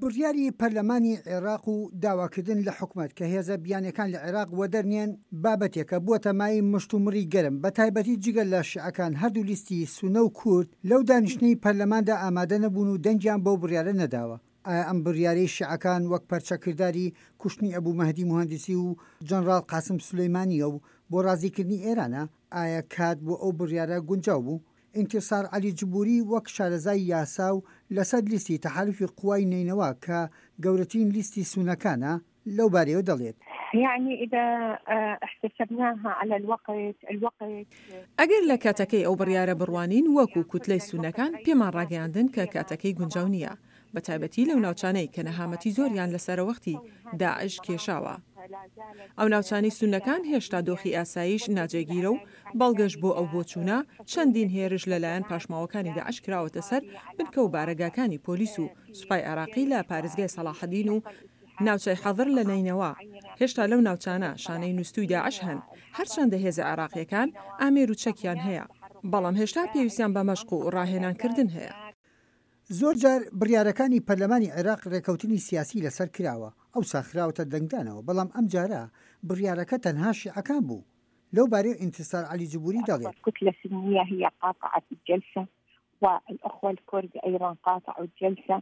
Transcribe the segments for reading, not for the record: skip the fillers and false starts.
بڕیاری پەرلەمانی عێراق و داواکردن لە حکومەت کە هێزە بیانەکان لە عێراق وەدەرنێن بابەتێکە بووە مای مشتومڕی گەرم بە تایبەتی جگەل لە شیعەکان هەردوو لیستی سونە و کورد لەو دانیشتنەی پەرلەماندا ئامادە نەبوون و دەنگیان بەو بڕیارە نەداوە. ئایا ئەم بڕیارەی شیعەکان وەک پەرچەکرداری کوشتنی ئەبوو مەهدی موهەندیسی و جەنەڕاڵ قاسم سولەیمانیە و بۆ ڕازیکردنی ئێرانە، ئایا کات بۆ ئەو بڕیارە گونجاو بوو؟ انتصار علی جبوری وەک شارەزای یاسا و لەسەر لیستی تەحالوفی قوای نینەوە کە گەورەترین لیستی سونەکانە لەو بارەیەوە دەڵێت. يعني إذا احتسبناها على الوقت ئەگەر لە کاتەکەی ئەو بڕیارە بڕوانین وەکو کوتلەی سونەکان پێمان ڕاگەیاندن کە کاتەکەی گونجاو نییە، بە تایبەتی لەو ناوچانەی کە نەهامەتی زۆریان لەسەرەوەختی داعش کێشاوە. ئەو ناوچانی سونەکان هێشتا دۆخی ئاسایش ناجێگیرە و بەڵگەش بۆ ئەو بۆچوونە چەندین هێرش لەلایەن پاشماوەکانی داعش کراوەتە سەر بنکە و بارەگاکانی پۆلیس و سوپای عێراقی لە پارێزگای سەلاحەدین و ناوچەی حەضر لە نینەوە. هێشتا لەو ناوچانە شانەی نووسوی داعش هەن، هەرچەندە هێزە عێراقیەکان ئامێر و چەکیان هەیە، بەڵام هێشتا پێویستیان بە مەشق و ڕاهێنانکردن هەیە. زۆر جار بڕیارەکانی پەرلەمانی عێراق ڕێکەوتنی سیاسی لەسەر کراوە، ئەو ساخراوەتە دەنگدانەوە، بەڵام ئەم جارە بڕیارەکە تەنها شیعەکان بوو. لەو بارەی انتصار علی جبوری دەڵێت كتلة سنية هي قاطعت الجلسة والأخوة الكرد أيضا قاطعوا الجلسة.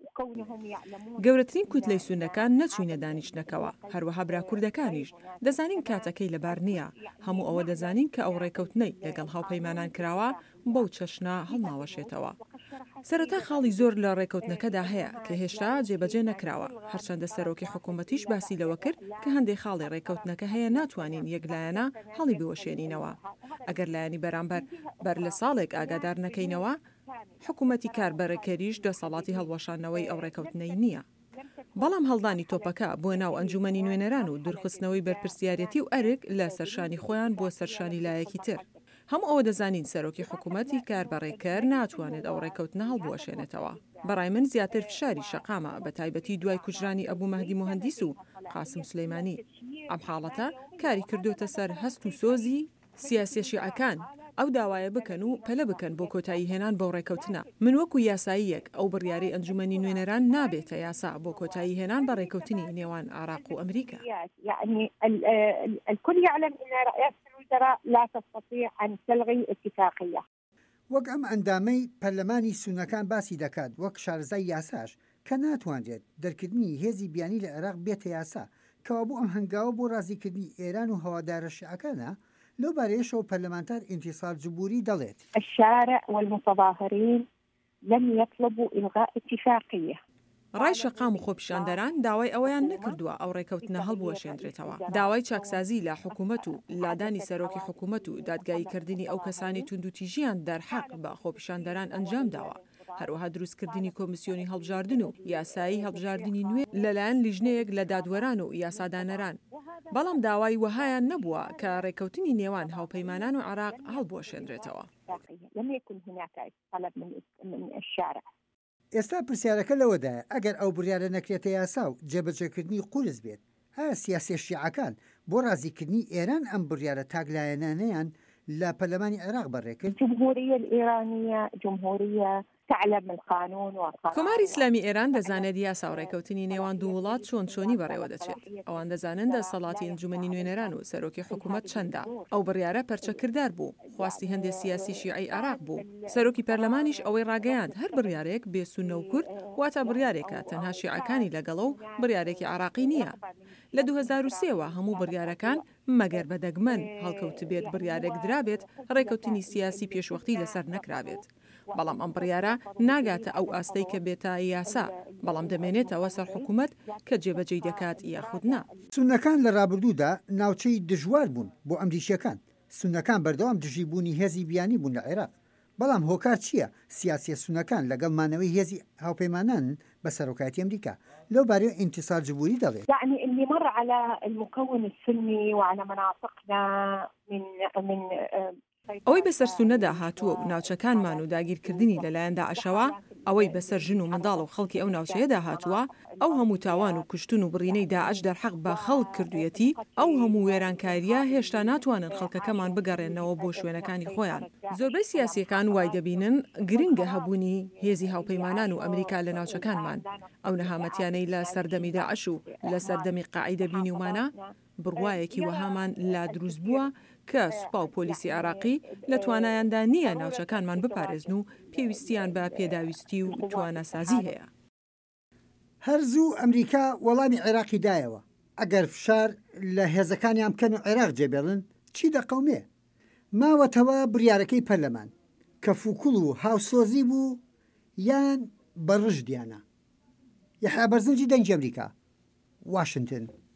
گەورەترین کوتلەی سونەکان نەچوینە دانیشتنەکەوە، هەروەها برا کوردەکانیش دەزانین کاتەکەی لەبار نییە، هەموو ئەوە دەزانین کە ئەو ڕێکەوتنەی لەگەڵ هاوپەیمانان کراوە بەو چەشنە هەڵناوەشێتەوە. سەرەتا خاڵی زۆر لە ڕێکەوتنەکەدا هەیە کە هێشتا جێبەجێ نەکراوە، هەرچەندە سەرۆکی حکوومەتیش باسی لەوە کرد کە هەندێک خاڵی ڕێکەوتنەکە هەیە ناتوانین یەکلایەنە هەڵی بوەشێنینەوە. ئەگەر لایەنی بەرامبەر بەر لە ساڵێک ئاگادار نەکەینەوە، حکوومەتی کاربەرەکەریش دەسەڵاتی هەڵوەشانەوەی ئەو ڕێکەوتنەی نییە. بەڵام هەڵدانی تۆپەکە بۆ ناو ئەنجومەنی نوێنەران و دوورخستنەوەی بەرپرسیارەتی و ئەرک لە سەرشانی خۆیان بۆ سەرشانی لایەکی تر. هەموو ئەوە دەزانین سەرۆکی حکوومەتی کاربەڕێکەر ناتوانێت ئەو ڕێکەوتنە هەڵبوەشێنێتەوە. بەڕای من زیاتر فشاری شەقامە بە تایبەتی دوای کوژرانی ئەبوو مەهدی موهەندیس و قاسم سولەیمانی. ئەم حاڵەتە کاری کردوتە سەر هەست و سۆزی سیاسی شیعەکان ئەو داوایە بکەن و پەلە بکەن بۆ کۆتایی هێنان بۆ ڕێکەوتنە. من وەکو یاساییەک ئەو بڕیارەی ئەنجومەنی نوێنەران نابێتە یاسا بۆ کۆتایی هێنان بە ڕێکەوتنی نێوان عێراق و ئەمریکا. يعني الكل يعلم أن رئاسة الوزراء لا تستطيع أن تلغي اتفاقية. وەک ئەم ئەندامەی پەرلەمانی سونەکان باسی دەکات وەک شارەزای یاساش کە ناتوانرێت دەرکردنی هێزی بیانی لە عێراق بێتە یاسا، کەوا بوو ئەم هەنگاوە بۆ ڕازیکردنی ئێران و هەوادارە شیعەکانە. لەو بارەیەشەوە پەرلەمانتار انتصار جبوری دەڵێت الشارع والمتظاهرين لم يطلبوا إلغاء اتفاقية. ڕای شەقام و خۆپیشاندەران داوای ئەوەیان نەکردووە ئەو ڕێکەوتنە هەڵبوەشێنرێتەوە. داوای چاکسازی لە حکوومەت و لادانی سەرۆکی حکوومەت و دادگاییکردنی ئەو کەسانی توندوتیژیان دەرحەق بە خۆپیشاندەران ئەنجام داوە. هەروەها دروستکردنی کۆمیسیۆنی هەڵبژاردن و یاسایی هەڵبژاردننی نوێ لەلایەن لیژنەیەک لە دادوەران و یاسادانەران. بەڵام داوای وەهایان نەبووە کە ڕێکەوتنی نێوان هاوپەیمانان و عێراق هەڵبوەشێنرێتەوە. ئێستا پرسیارەکە لەوەدایە ئەگەر ئەو بڕیارە نەکرێتە یاسا و جێبەجێکردنی قورس بێت، ئایا سیاسی شیعەکان بۆ ڕازیکردنی ئێران ئەم بڕیارە تاگلایەنانەیان لا پەرلەمانی عێراق بەڕێکرد؟ الجمهورية الإيرانية جمهورية تعلم القانون والقانون. کۆماری ئیسلامی ئێران دەزانێت یاسا و ڕێکەوتنی نێوان دوو وڵات چۆنی بەڕێوە دەچێت. ئەوان دەزانن دەسەڵاتی ئەنجومەنی نوێنەران و سەرۆکی حکوومەت چەندە. ئەو بڕیارە پەرچەکردار بوو، خواستی هەندێک سیاسی شیعی عێراق بوو. سەرۆکی پەرلەمانیش ئەوەی ڕاگەیاند هەر بڕیارێک بێ سونە و کورد واتە بڕیارێکە تەنها شیعەکانی لەگەڵە و بڕیارێکی عێراقی نییە. لە 2003ەوە هەموو بڕیارەکان مەگەر بەدەگمەن هەڵکەوت بێت بڕیارێک درابێت ڕێکەوتنی سیاسی پێشوەختی لەسەر نەکرابێت. بەڵام ئەم بڕیارە ناگاتە ئەو ئاستەی کە بێتە یاسا، بەڵام دەمێنێتەوە سەر حکوومەت کە جێبەجێی دەکات یاخودنا. سونەکان لە ڕابردوودا ناوچەی دژوار بوون بۆ ئەمریکیەکان. سونەکان بەردەوام دژیبوونی هێزی بیانی بوون لە عێراق. بەڵام هۆکار چییە؟ سیاسی سونەکان لەگەڵ مانەوەی هێزی هاوپەیمانان بە سەرۆکایەتی ئەمریکا. لەو بارەیە انتصار جبوری دەڵێت يعني اللي مر على المكون السني وعلى مناطقنا من ئەوەی بەسەر سونەدا هاتووە و ناوچەکانمان و داگیرکردنی لەلایەن داعشەوە ئەوەی بەسەر ژن و منداڵ و خەڵکی ئەو ناوچەیەدا هاتووە، ئەو هەموو تاوان و کوشتن و بڕینەی داعش دەرحەق بە خەڵک کردوویەتی، ئەو هەموو وێرانکاریە هێشتا ناتوانن خەڵکەکەمان بگەڕێنەوە بۆ شوێنەکانی خۆیان. زۆربەی سیاسیەکان وای دەبینن گرنگە هەبوونی هێزی هاوپەیمانان و ئەمریکا لە ناوچەکانمان، ئەو نەهامەتیانەی لە سەردەمی داعش و لە سەردەمی قاعیدە بینیومانە بڕوایەکی وەهامان لا دروست بووە کە سوپا و پۆلیسی عراقی لە توانایاندا نییە ناوچەکانمان بپارێزن و پێویستیان بە پێداویستی و توانەسازی هەیە. هەرزوو ئەمریکا وەڵامی عێراقی دایەوە، ئەگەر فشار لە هێزەکانیان بکەن و عێراق جێبێڵن چی دەقەومێ؟ ماوەتەوە بڕیارەکەی پەرلەمان کە فوکوڵ و هاوسۆزی بوو یان بەڕژدیانە. یەحیا بەرزنجی دەنگی ئەمریکا، واشنگتن.